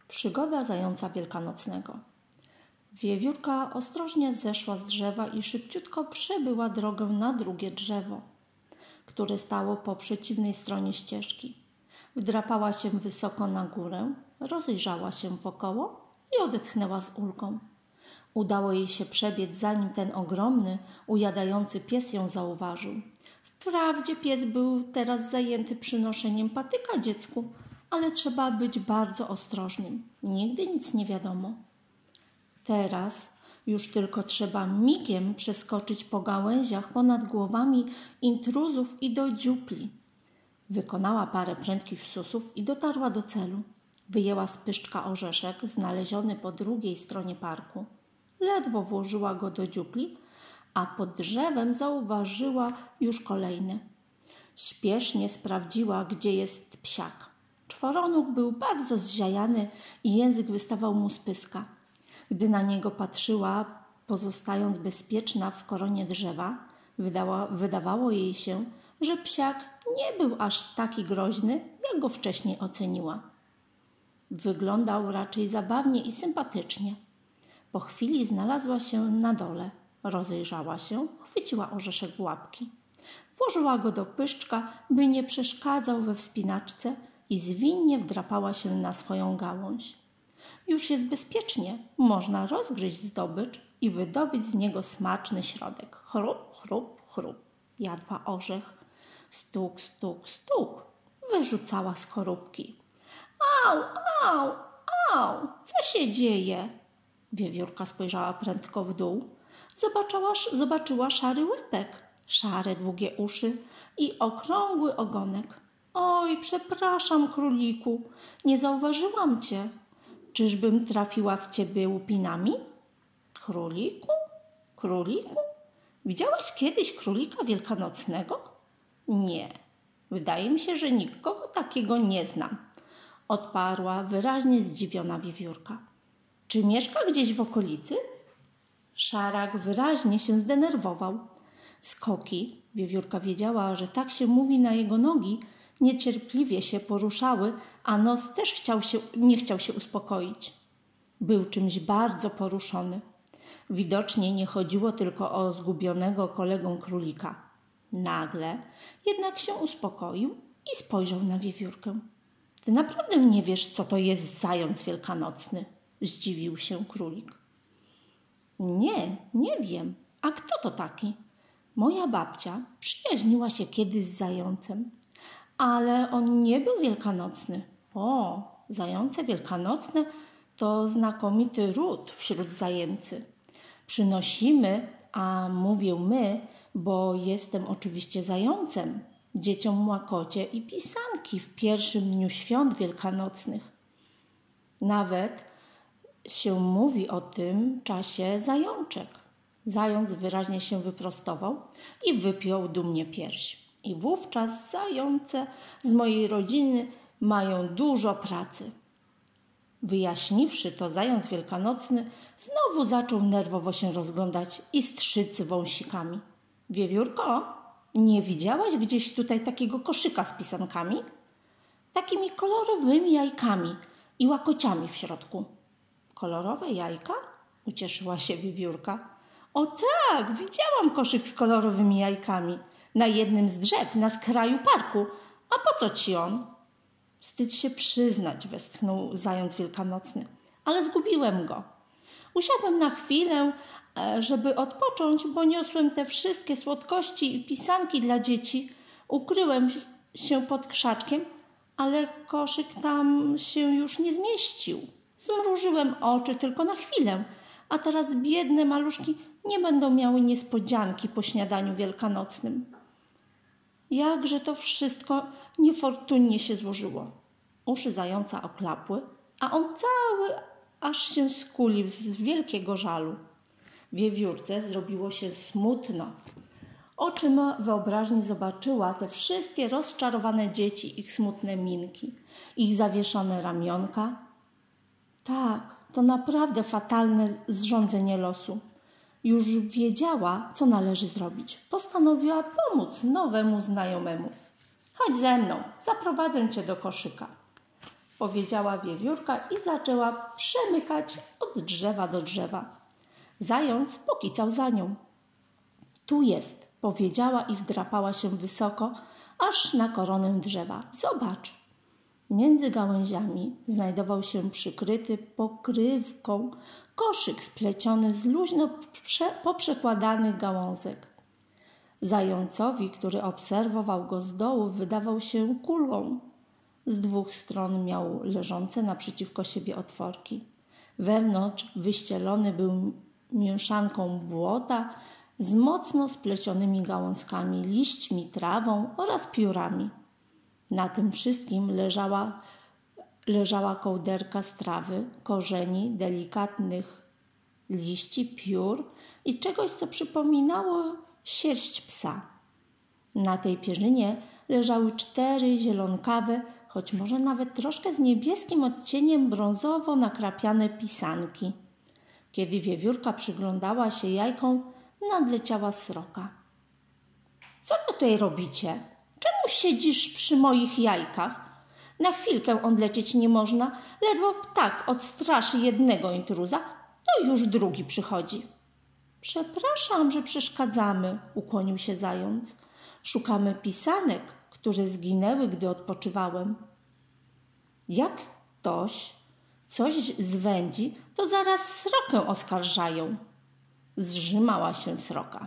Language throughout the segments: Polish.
Przygoda zająca wielkanocnego. Wiewiórka ostrożnie zeszła z drzewa i szybciutko przebyła drogę na drugie drzewo, które stało po przeciwnej stronie ścieżki. Wdrapała się wysoko na górę, rozejrzała się wokoło i odetchnęła z ulgą. Udało jej się przebiec, zanim ten ogromny, ujadający pies ją zauważył. Wprawdzie pies był teraz zajęty przynoszeniem patyka dziecku, ale trzeba być bardzo ostrożnym. Nigdy nic nie wiadomo. Teraz już tylko trzeba migiem przeskoczyć po gałęziach ponad głowami intruzów i do dziupli. Wykonała parę prędkich susów i dotarła do celu. Wyjęła z pyszczka orzeszek znaleziony po drugiej stronie parku. Ledwo włożyła go do dziupli, a pod drzewem zauważyła już kolejny. Śpiesznie sprawdziła, gdzie jest psiak. Czworonóg był bardzo zziajany i język wystawał mu z pyska. Gdy na niego patrzyła, pozostając bezpieczna w koronie drzewa, wydawało jej się, że psiak nie był aż taki groźny, jak go wcześniej oceniła. Wyglądał raczej zabawnie i sympatycznie. Po chwili znalazła się na dole. Rozejrzała się, chwyciła orzeszek w łapki. Włożyła go do pyszczka, by nie przeszkadzał we wspinaczce i zwinnie wdrapała się na swoją gałąź. Już jest bezpiecznie, można rozgryźć zdobycz i wydobyć z niego smaczny środek. Chrup, chrup, chrup. Jadła orzech. Stuk, stuk, stuk. Wyrzucała skorupki. Au, au, au, co się dzieje? Wiewiórka spojrzała prędko w dół. Zobaczyła szary łepek, szare długie uszy i okrągły ogonek. Oj, przepraszam, króliku, nie zauważyłam cię. Czyżbym trafiła w ciebie łupinami? Króliku? Króliku? Widziałaś kiedyś królika wielkanocnego? Nie, wydaje mi się, że nikogo takiego nie znam, odparła wyraźnie zdziwiona wiewiórka. Czy mieszka gdzieś w okolicy? Szarak wyraźnie się zdenerwował. Skoki, wiewiórka wiedziała, że tak się mówi na jego nogi, niecierpliwie się poruszały, a nos też nie chciał się uspokoić. Był czymś bardzo poruszony. Widocznie nie chodziło tylko o zgubionego kolegę królika. Nagle jednak się uspokoił i spojrzał na wiewiórkę. Ty naprawdę nie wiesz, co to jest zając wielkanocny? Zdziwił się królik. Nie wiem. A kto to taki? Moja babcia przyjaźniła się kiedyś z zającem, ale on nie był wielkanocny. O, zające wielkanocne to znakomity ród wśród zajęcy. Przynosimy, a mówię my, bo jestem oczywiście zającem, dzieciom łakocie i pisanki w pierwszym dniu świąt wielkanocnych. Nawet się mówi o tym czasie zajączek. Zając wyraźnie się wyprostował i wypiął dumnie pierś. I wówczas zające z mojej rodziny mają dużo pracy. Wyjaśniwszy to, zając wielkanocny znowu zaczął nerwowo się rozglądać i strzyc wąsikami. Wiewiórko, nie widziałaś gdzieś tutaj takiego koszyka z pisankami? Takimi kolorowymi jajkami i łakociami w środku. Kolorowe jajka? Ucieszyła się wiewiórka. O tak, widziałam koszyk z kolorowymi jajkami na jednym z drzew na skraju parku. A po co ci on? Wstydź się przyznać, westchnął zając wielkanocny, ale zgubiłem go. Usiadłem na chwilę, żeby odpocząć, bo niosłem te wszystkie słodkości i pisanki dla dzieci. Ukryłem się pod krzaczkiem, ale koszyk tam się już nie zmieścił. Zmrużyłem oczy tylko na chwilę, a teraz biedne maluszki nie będą miały niespodzianki po śniadaniu wielkanocnym. Jakże to wszystko niefortunnie się złożyło. Uszy zająca oklapły, a on cały aż się skulił z wielkiego żalu. Wiewiórce zrobiło się smutno. Oczyma wyobraźni zobaczyła te wszystkie rozczarowane dzieci, ich smutne minki, ich zawieszone ramionka. Tak, to naprawdę fatalne zrządzenie losu. Już wiedziała, co należy zrobić. Postanowiła pomóc nowemu znajomemu. Chodź ze mną, zaprowadzę cię do koszyka. powiedziała wiewiórka i zaczęła przemykać od drzewa do drzewa. Zając pokicał za nią. Tu jest, powiedziała i wdrapała się wysoko, aż na koronę drzewa. Zobacz. Między gałęziami znajdował się przykryty pokrywką koszyk spleciony z luźno poprzekładanych gałązek. Zającowi, który obserwował go z dołu, wydawał się kulą. Z dwóch stron miał leżące naprzeciwko siebie otworki. Wewnątrz wyścielony był mieszanką błota z mocno splecionymi gałązkami, liśćmi, trawą oraz piórami. Na tym wszystkim leżała kołderka z trawy, korzeni, delikatnych liści, piór i czegoś, co przypominało sierść psa. Na tej pierzynie leżały 4 zielonkawe, choć może nawet troszkę z niebieskim odcieniem brązowo nakrapiane pisanki. Kiedy wiewiórka przyglądała się jajkom, nadleciała sroka. Co tutaj robicie? Czemu siedzisz przy moich jajkach? Na chwilkę odlecieć nie można, ledwo ptak odstraszy jednego intruza, to już drugi przychodzi. Przepraszam, że przeszkadzamy, ukłonił się zając. Szukamy pisanek, które zginęły, gdy odpoczywałem. Jak ktoś coś zwędzi, to zaraz srokę oskarżają. Zrzymała się sroka.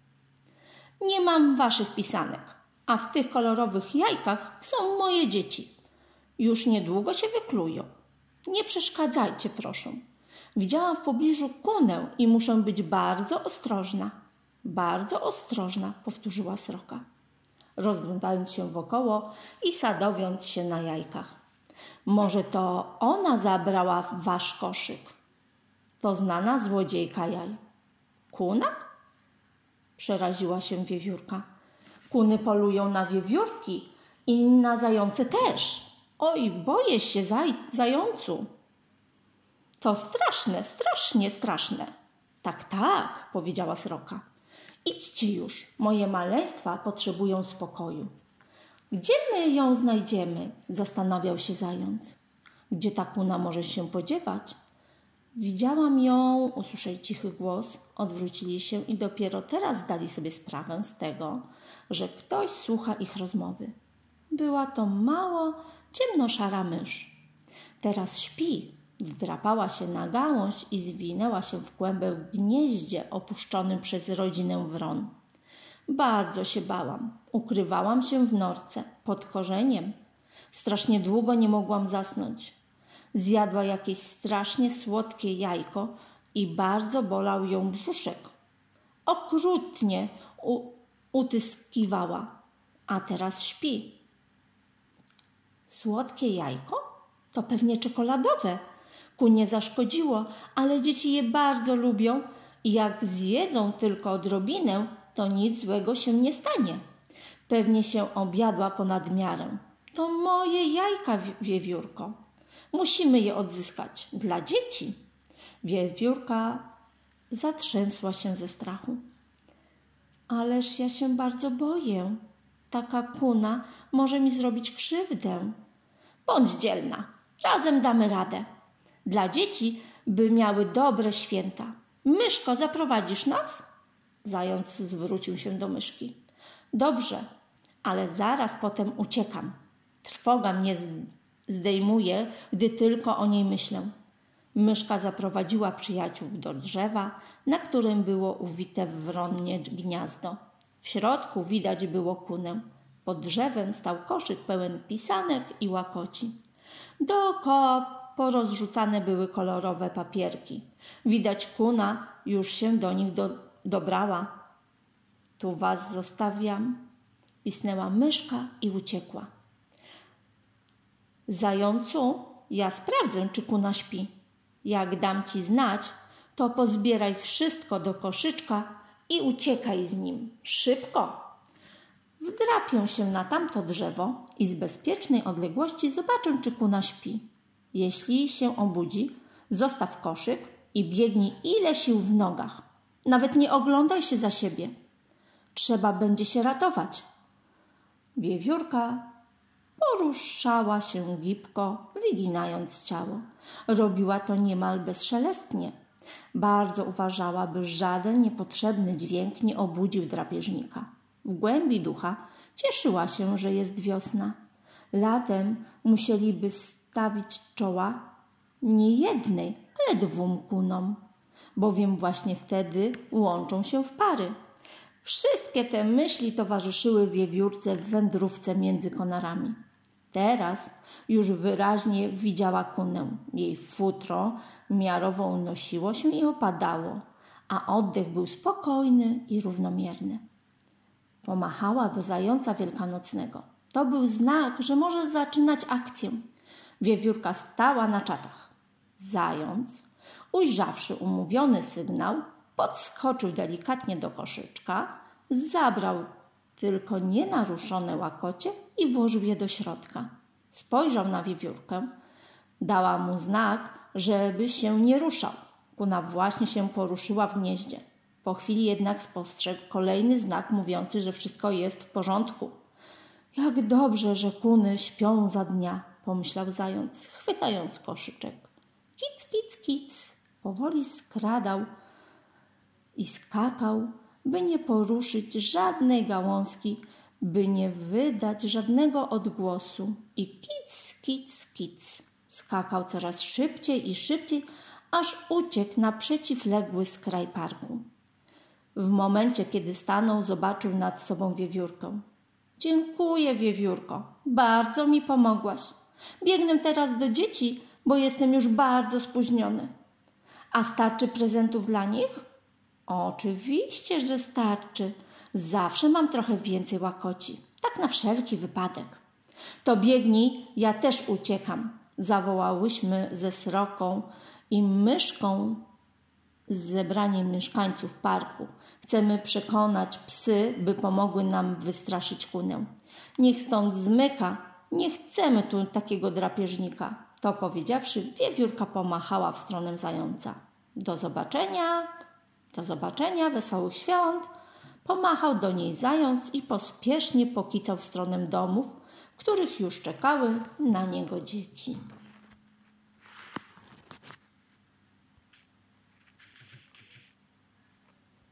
Nie mam waszych pisanek, a w tych kolorowych jajkach są moje dzieci. Już niedługo się wyklują. Nie przeszkadzajcie, proszę. Widziałam w pobliżu kunę i muszę być bardzo ostrożna. Bardzo ostrożna, powtórzyła sroka, rozglądając się wokoło i sadowiąc się na jajkach. Może to ona zabrała wasz koszyk? To znana złodziejka jaj. Kuna? Przeraziła się wiewiórka. Kuny polują na wiewiórki i na zające też. Oj, boję się zającu. To straszne, strasznie straszne. Tak, tak, powiedziała sroka. Idźcie już, moje maleństwa potrzebują spokoju. Gdzie my ją znajdziemy? Zastanawiał się zając. Gdzie ta kuna może się podziewać? Widziałam ją, usłyszeli cichy głos, odwrócili się i dopiero teraz zdali sobie sprawę z tego, że ktoś słucha ich rozmowy. Była to mało ciemnoszara mysz. Teraz śpi, wdrapała się na gałąź i zwinęła się w kłębek w gnieździe opuszczonym przez rodzinę wron. Bardzo się bałam. Ukrywałam się w norce, pod korzeniem. Strasznie długo nie mogłam zasnąć. Zjadła jakieś strasznie słodkie jajko i bardzo bolał ją brzuszek. Okrutnie utyskiwała, a teraz śpi. Słodkie jajko? To pewnie czekoladowe. Ku nie zaszkodziło, ale dzieci je bardzo lubią i jak zjedzą tylko odrobinę, to nic złego się nie stanie. Pewnie się objadła ponad miarę. To moje jajka, wiewiórko. Musimy je odzyskać dla dzieci. Wiewiórka zatrzęsła się ze strachu. Ależ ja się bardzo boję. Taka kuna może mi zrobić krzywdę. Bądź dzielna. Razem damy radę. Dla dzieci, by miały dobre święta. Myszko, zaprowadzisz nas? Zając zwrócił się do myszki. Dobrze, ale zaraz potem uciekam. Trwoga mnie zdejmuje, gdy tylko o niej myślę. Myszka zaprowadziła przyjaciół do drzewa, na którym było uwite w wronnie gniazdo. W środku widać było kunę. Pod drzewem stał koszyk pełen pisanek i łakoci. Dookoła porozrzucane były kolorowe papierki. Widać, kuna już się do nich dobrała. Tu was zostawiam, pisnęła myszka i uciekła. Zającu, ja sprawdzę, czy kuna śpi. Jak dam ci znać, to pozbieraj wszystko do koszyczka i uciekaj z nim. Szybko! Wdrapię się na tamto drzewo i z bezpiecznej odległości zobaczę, czy kuna śpi. Jeśli się obudzi, zostaw koszyk i biegnij ile sił w nogach. Nawet nie oglądaj się za siebie. Trzeba będzie się ratować. Wiewiórka poruszała się gibko, wyginając ciało. Robiła to niemal bezszelestnie. Bardzo uważała, by żaden niepotrzebny dźwięk nie obudził drapieżnika. W głębi ducha cieszyła się, że jest wiosna. Latem musieliby stawić czoła nie jednej, ale 2 kunom, bowiem właśnie wtedy łączą się w pary. Wszystkie te myśli towarzyszyły wiewiórce w wędrówce między konarami. Teraz już wyraźnie widziała kunę. Jej futro miarowo unosiło się i opadało, a oddech był spokojny i równomierny. Pomachała do zająca wielkanocnego. To był znak, że może zaczynać akcję. Wiewiórka stała na czatach. Zając, ujrzawszy umówiony sygnał, podskoczył delikatnie do koszyczka, zabrał tylko nienaruszone łakocie i włożył je do środka. Spojrzał na wiewiórkę. Dała mu znak, żeby się nie ruszał. Kuna właśnie się poruszyła w gnieździe. Po chwili jednak spostrzegł kolejny znak mówiący, że wszystko jest w porządku. Jak dobrze, że kuny śpią za dnia, pomyślał zając, chwytając koszyczek. Kic, kic, kic. Powoli skradał i skakał, by nie poruszyć żadnej gałązki, by nie wydać żadnego odgłosu. I kic, kic, kic. Skakał coraz szybciej i szybciej, aż uciekł na przeciwległy skraj parku. W momencie, kiedy stanął, zobaczył nad sobą wiewiórkę. Dziękuję, wiewiórko, bardzo mi pomogłaś. Biegnę teraz do dzieci, bo jestem już bardzo spóźniony. A starczy prezentów dla nich? Oczywiście, że starczy. Zawsze mam trochę więcej łakoci. Tak na wszelki wypadek. To biegnij, ja też uciekam. Zawołałyśmy ze Sroką i Myszką z zebraniem mieszkańców parku. Chcemy przekonać psy, by pomogły nam wystraszyć kunę. Niech stąd zmyka. Nie chcemy tu takiego drapieżnika. To powiedziawszy, wiewiórka pomachała w stronę zająca. Do zobaczenia, wesołych świąt. Pomachał do niej zając i pospiesznie pokicał w stronę domów, w których już czekały na niego dzieci.